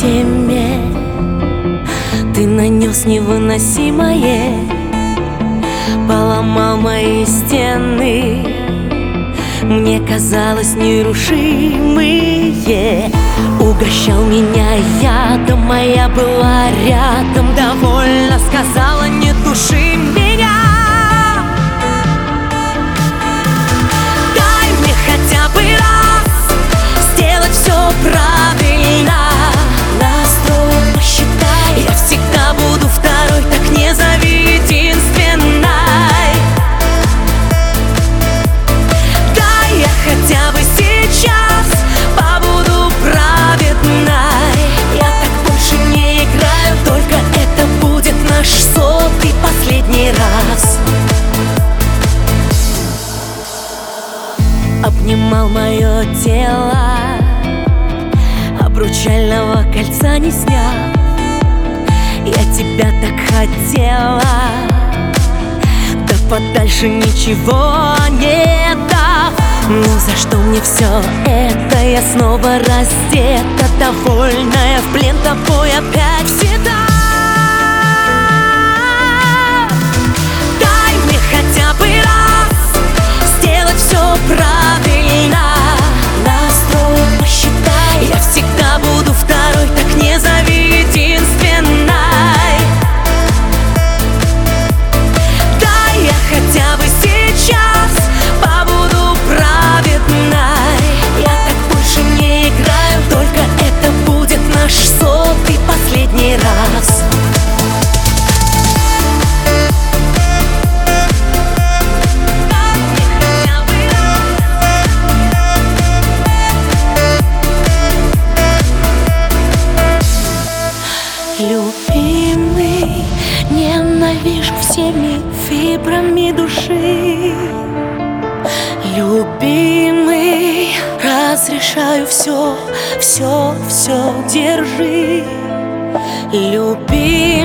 теме ты нанес невыносимое, поломал мои стены, мне казалось нерушимые. Угощал меня ядом, моя была рядом, довольно сказала: не души меня. Дай мне хотя бы раз сделать все правильно, настрой посчитай, я всегда буду второй, так не зови единственной. Дай я хотя бы сейчас побуду праведной, я так больше не играю, только это будет наш 100-й последний раз. Обнимал мое тело, обручального кольца не снял. Я тебя так хотела, да подальше ничего не дав. Ну за что мне все это? Я снова раздета, довольная, в плен тобой опять взята. Дай мне хотя бы раз сделать все правильно, настрой посчитай, я всегда буду второй, так не зови единственной. Дай я хотя бы сейчас побуду праведной, я так больше не играю, только это будет наш 100-й последний раз. Любимый, ненавижу всеми фибрами души. Любимый, разрешаю все, держи. Любимый.